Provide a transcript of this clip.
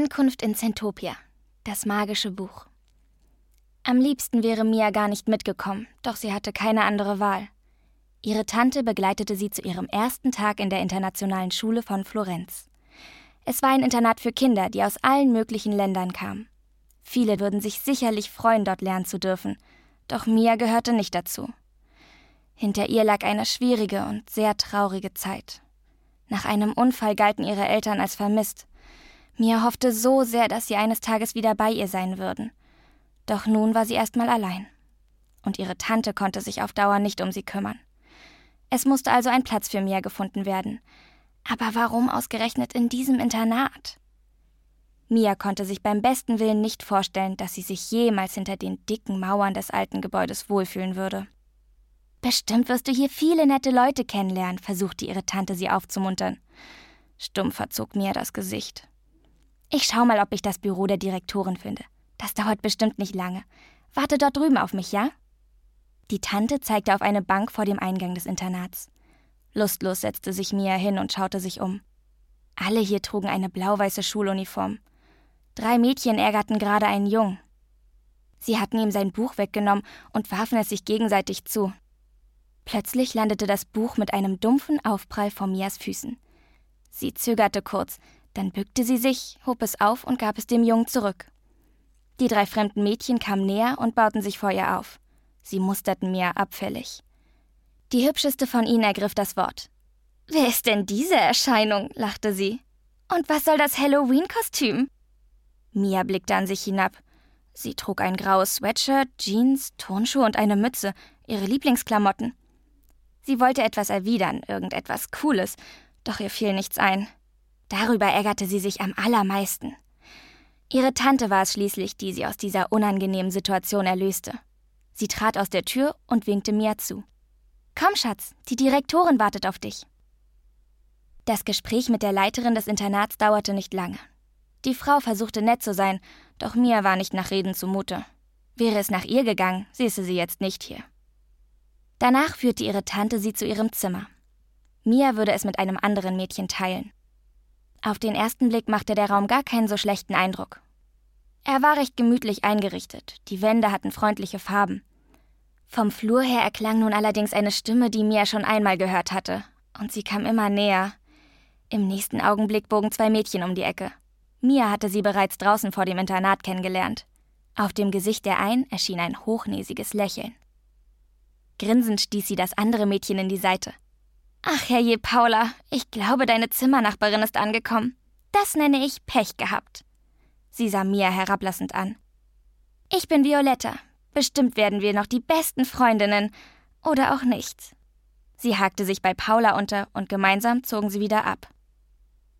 Ankunft in Zentopia. Das magische Buch. Am liebsten wäre Mia gar nicht mitgekommen, doch sie hatte keine andere Wahl. Ihre Tante begleitete sie zu ihrem ersten Tag in der internationalen Schule von Florenz. Es war ein Internat für Kinder, die aus allen möglichen Ländern kamen. Viele würden sich sicherlich freuen, dort lernen zu dürfen, doch Mia gehörte nicht dazu. Hinter ihr lag eine schwierige und sehr traurige Zeit. Nach einem Unfall galten ihre Eltern als vermisst. Mia hoffte so sehr, dass sie eines Tages wieder bei ihr sein würden. Doch nun war sie erstmal allein. Und ihre Tante konnte sich auf Dauer nicht um sie kümmern. Es musste also ein Platz für Mia gefunden werden. Aber warum ausgerechnet in diesem Internat? Mia konnte sich beim besten Willen nicht vorstellen, dass sie sich jemals hinter den dicken Mauern des alten Gebäudes wohlfühlen würde. »Bestimmt wirst du hier viele nette Leute kennenlernen«, versuchte ihre Tante sie aufzumuntern. Stumm verzog Mia das Gesicht. »Ich schau mal, ob ich das Büro der Direktorin finde. Das dauert bestimmt nicht lange. Warte dort drüben auf mich, ja?« Die Tante zeigte auf eine Bank vor dem Eingang des Internats. Lustlos setzte sich Mia hin und schaute sich um. Alle hier trugen eine blau-weiße Schuluniform. 3 Mädchen ärgerten gerade einen Jungen. Sie hatten ihm sein Buch weggenommen und warfen es sich gegenseitig zu. Plötzlich landete das Buch mit einem dumpfen Aufprall vor Mias Füßen. Sie zögerte kurz, dann bückte sie sich, hob es auf und gab es dem Jungen zurück. Die 3 fremden Mädchen kamen näher und bauten sich vor ihr auf. Sie musterten Mia abfällig. Die hübscheste von ihnen ergriff das Wort. »Wer ist denn diese Erscheinung?«, lachte sie. »Und was soll das Halloween-Kostüm?« Mia blickte an sich hinab. Sie trug ein graues Sweatshirt, Jeans, Turnschuhe und eine Mütze, ihre Lieblingsklamotten. Sie wollte etwas erwidern, irgendetwas Cooles, doch ihr fiel nichts ein. Darüber ärgerte sie sich am allermeisten. Ihre Tante war es schließlich, die sie aus dieser unangenehmen Situation erlöste. Sie trat aus der Tür und winkte Mia zu. »Komm, Schatz, die Direktorin wartet auf dich.« Das Gespräch mit der Leiterin des Internats dauerte nicht lange. Die Frau versuchte nett zu sein, doch Mia war nicht nach Reden zumute. Wäre es nach ihr gegangen, säße sie jetzt nicht hier. Danach führte ihre Tante sie zu ihrem Zimmer. Mia würde es mit einem anderen Mädchen teilen. Auf den ersten Blick machte der Raum gar keinen so schlechten Eindruck. Er war recht gemütlich eingerichtet, die Wände hatten freundliche Farben. Vom Flur her erklang nun allerdings eine Stimme, die Mia schon einmal gehört hatte, und sie kam immer näher. Im nächsten Augenblick bogen 2 Mädchen um die Ecke. Mia hatte sie bereits draußen vor dem Internat kennengelernt. Auf dem Gesicht der einen erschien ein hochnäsiges Lächeln. Grinsend stieß sie das andere Mädchen in die Seite. »Ach herrje, Paula, ich glaube, deine Zimmernachbarin ist angekommen. Das nenne ich Pech gehabt.« Sie sah Mia herablassend an. »Ich bin Violetta. Bestimmt werden wir noch die besten Freundinnen. Oder auch nicht.« Sie hakte sich bei Paula unter und gemeinsam zogen sie wieder ab.